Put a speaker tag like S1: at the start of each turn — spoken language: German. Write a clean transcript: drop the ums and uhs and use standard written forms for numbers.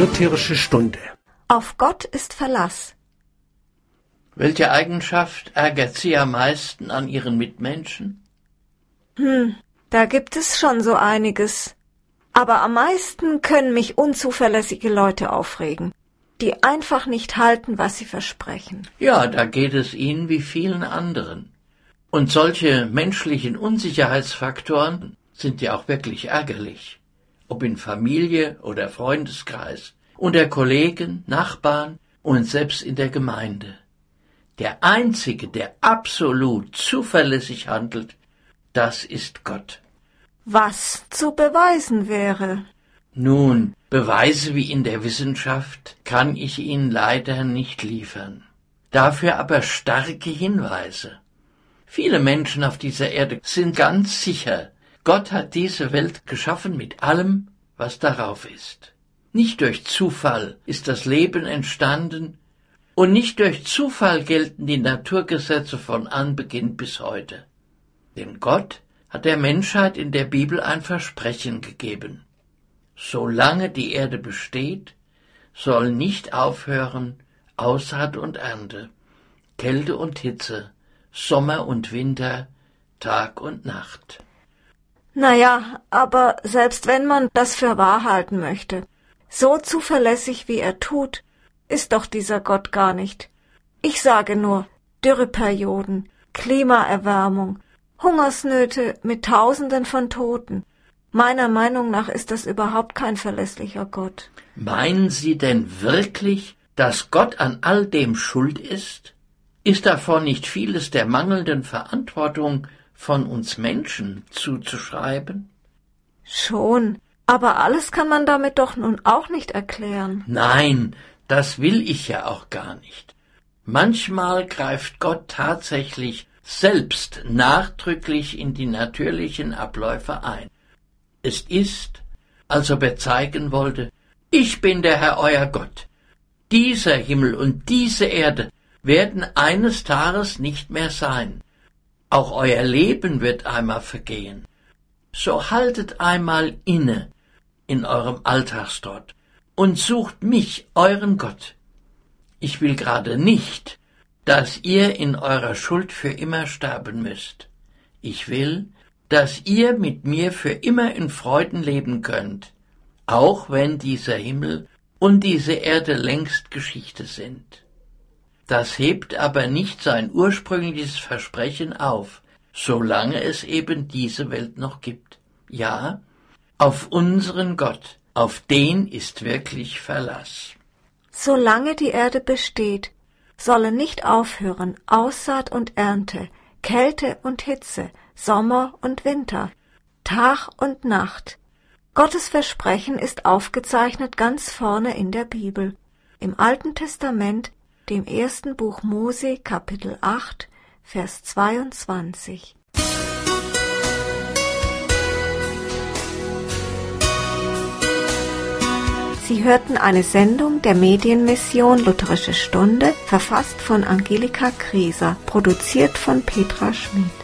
S1: Lutherische Stunde.
S2: Auf Gott ist Verlass.
S3: Welche Eigenschaft ärgert Sie am meisten an Ihren Mitmenschen?
S2: Da gibt es schon so einiges. Aber am meisten können mich unzuverlässige Leute aufregen, die einfach nicht halten, was sie versprechen.
S3: Ja, da geht es Ihnen wie vielen anderen. Und solche menschlichen Unsicherheitsfaktoren sind ja auch wirklich ärgerlich. Ob in Familie oder Freundeskreis, unter Kollegen, Nachbarn und selbst in der Gemeinde. Der Einzige, der absolut zuverlässig handelt, das ist Gott.
S2: Was zu beweisen wäre?
S3: Nun, Beweise wie in der Wissenschaft kann ich Ihnen leider nicht liefern. Dafür aber starke Hinweise. Viele Menschen auf dieser Erde sind ganz sicher, Gott hat diese Welt geschaffen mit allem, was darauf ist. Nicht durch Zufall ist das Leben entstanden und nicht durch Zufall gelten die Naturgesetze von Anbeginn bis heute. Denn Gott hat der Menschheit in der Bibel ein Versprechen gegeben. Solange die Erde besteht, soll nicht aufhören Aussaat und Ernte, Kälte und Hitze, Sommer und Winter, Tag und Nacht.
S2: Naja, aber selbst wenn man das für wahr halten möchte, so zuverlässig wie er tut, ist doch dieser Gott gar nicht. Ich sage nur, Dürreperioden, Klimaerwärmung, Hungersnöte mit Tausenden von Toten. Meiner Meinung nach ist das überhaupt kein verlässlicher Gott.
S3: Meinen Sie denn wirklich, dass Gott an all dem schuld ist? Ist davon nicht vieles der mangelnden Verantwortung von uns Menschen zuzuschreiben?
S2: Schon, aber alles kann man damit doch nun auch nicht erklären.
S3: Nein, das will ich ja auch gar nicht. Manchmal greift Gott tatsächlich selbst nachdrücklich in die natürlichen Abläufe ein. Es ist, als ob er zeigen wollte, ich bin der Herr euer Gott. Dieser Himmel und diese Erde werden eines Tages nicht mehr sein. Auch euer Leben wird einmal vergehen. So haltet einmal inne in eurem Alltagstrott und sucht mich, euren Gott. Ich will gerade nicht, dass ihr in eurer Schuld für immer sterben müsst. Ich will, dass ihr mit mir für immer in Freuden leben könnt, auch wenn dieser Himmel und diese Erde längst Geschichte sind. Das hebt aber nicht sein ursprüngliches Versprechen auf, solange es eben diese Welt noch gibt. Ja, auf unseren Gott, auf den ist wirklich Verlass.
S2: Solange die Erde besteht, solle nicht aufhören Aussaat und Ernte, Kälte und Hitze, Sommer und Winter, Tag und Nacht. Gottes Versprechen ist aufgezeichnet ganz vorne in der Bibel, im Alten Testament, dem 1. Buch Mose, Kapitel 8, Vers 22. Sie hörten eine Sendung der Medienmission Lutherische Stunde, verfasst von Angelika Krieser, produziert von Petra Schmid.